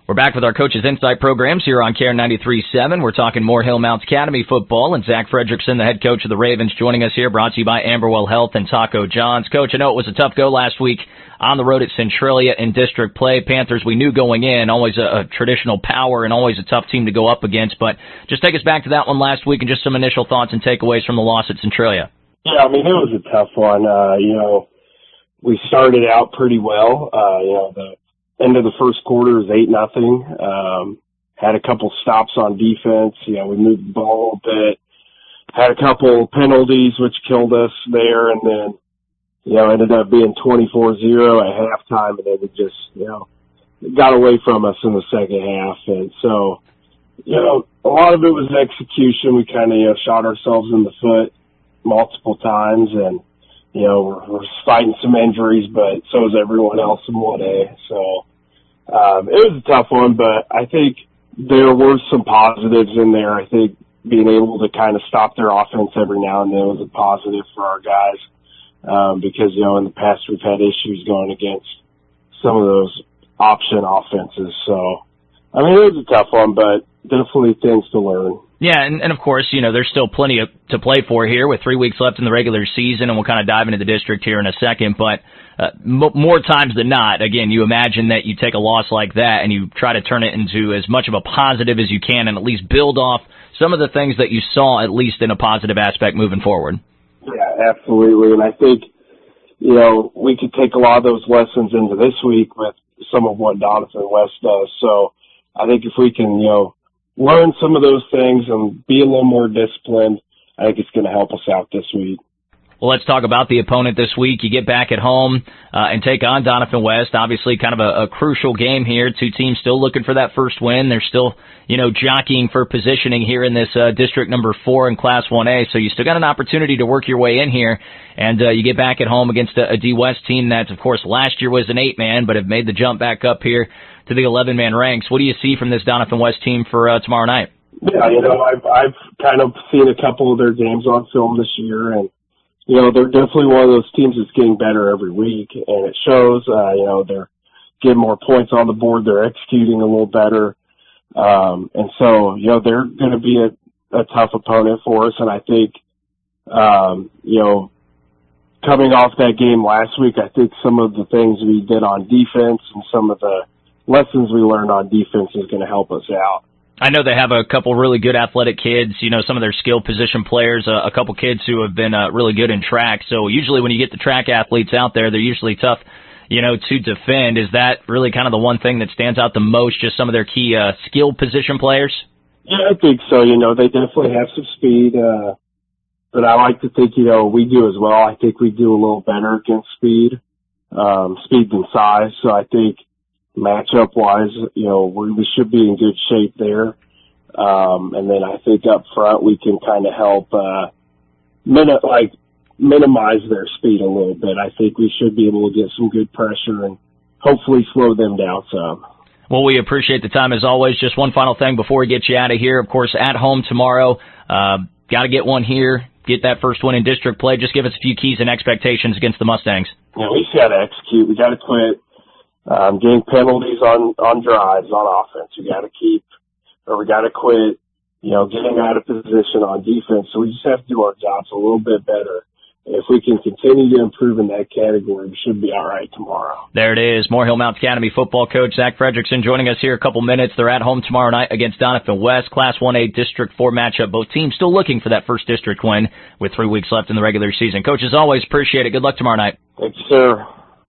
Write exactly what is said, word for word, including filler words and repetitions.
We're back with our Coach's Insight programs here on K R ninety-three point seven. We're talking Morehill Mounts Academy football, and Zach Fredrickson, the head coach of the Ravens, joining us here, brought to you by Amberwell Health and Taco John's. Coach, I know it was a tough go last week on the road at Centralia in district play. Panthers, we knew going in, always a, a traditional power and always a tough team to go up against, but just take us back to that one last week and just some initial thoughts and takeaways from the loss at Centralia. Yeah, I mean, it was a tough one. Uh, you know, we started out pretty well. Uh, you know, the end of the first quarter was eight nothing. Um, had a couple stops on defense. You know, we moved the ball a bit. Had a couple penalties, which killed us there, and then, you know, ended up being twenty-four zero at halftime, and then it just, you know, got away from us in the second half. And so, you know, a lot of it was execution. We kind of, you know, shot ourselves in the foot multiple times, and, you know, we're, we're fighting some injuries, but so is everyone else in one A. So, um, it was a tough one, but I think there were some positives in there. I think being able to kind of stop their offense every now and then was a positive for our guys, um, because, you know, in the past we've had issues going against some of those option offenses. So, I mean, it was a tough one, but definitely things to learn. Yeah, and, and of course, you know, there's still plenty of, to play for here with three weeks left in the regular season, and we'll kind of dive into the district here in a second. But uh, m- more times than not, again, you imagine that you take a loss like that and you try to turn it into as much of a positive as you can and at least build off some of the things that you saw, at least in a positive aspect, moving forward. Yeah, absolutely. And I think, you know, we could take a lot of those lessons into this week with some of what Donovan West does. So I think if we can, you know, learn some of those things and be a little more disciplined, I think it's going to help us out this week. Well, let's talk about the opponent this week. You get back at home uh, and take on Donovan West. Obviously, kind of a, a crucial game here. Two teams still looking for that first win. They're still, you know, jockeying for positioning here in this uh, district number four in Class one A. So you still got an opportunity to work your way in here. And uh, you get back at home against a, a D West team that, of course, last year was an eight-man, but have made the jump back up here to the eleven-man ranks. What do you see from this Donovan West team for uh, tomorrow night? Yeah, you know, I've, I've kind of seen a couple of their games on film this year, and you know, they're definitely one of those teams that's getting better every week, and it shows. Uh, you know, they're getting more points on the board. They're executing a little better. Um, and so, you know, they're going to be a, a tough opponent for us. And I think, um, you know, coming off that game last week, I think some of the things we did on defense and some of the lessons we learned on defense is going to help us out. I know they have a couple really good athletic kids, you know, some of their skill position players, uh, a couple kids who have been uh, really good in track. So usually when you get the track athletes out there, they're usually tough, you know, to defend. Is that really kind of the one thing that stands out the most, just some of their key uh, skill position players? Yeah, I think so. You know, they definitely have some speed, uh, but I like to think, you know, we do as well. I think we do a little better against speed, um, speed than size. So I think matchup wise, you know, we, we should be in good shape there. Um, and then I think up front we can kind of help, uh, min- like minimize their speed a little bit. I think we should be able to get some good pressure and hopefully slow them down some. Well, we appreciate the time as always. Just one final thing before we get you out of here. Of course, at home tomorrow, uh, got to get one here, get that first one in district play. Just give us a few keys and expectations against the Mustangs. Yeah, we just got to execute. We got to quit. Um, getting penalties on, on drives on offense. We got to keep, or we got to quit, you know, getting out of position on defense. So we just have to do our jobs a little bit better. And if we can continue to improve in that category, we should be all right tomorrow. There it is. Morehill Mounts Academy football coach Zach Fredrickson joining us here a couple minutes. They're at home tomorrow night against Donovan West, Class one A District four matchup. Both teams still looking for that first district win with three weeks left in the regular season. Coach, as always, appreciate it. Good luck tomorrow night. Thank you, sir.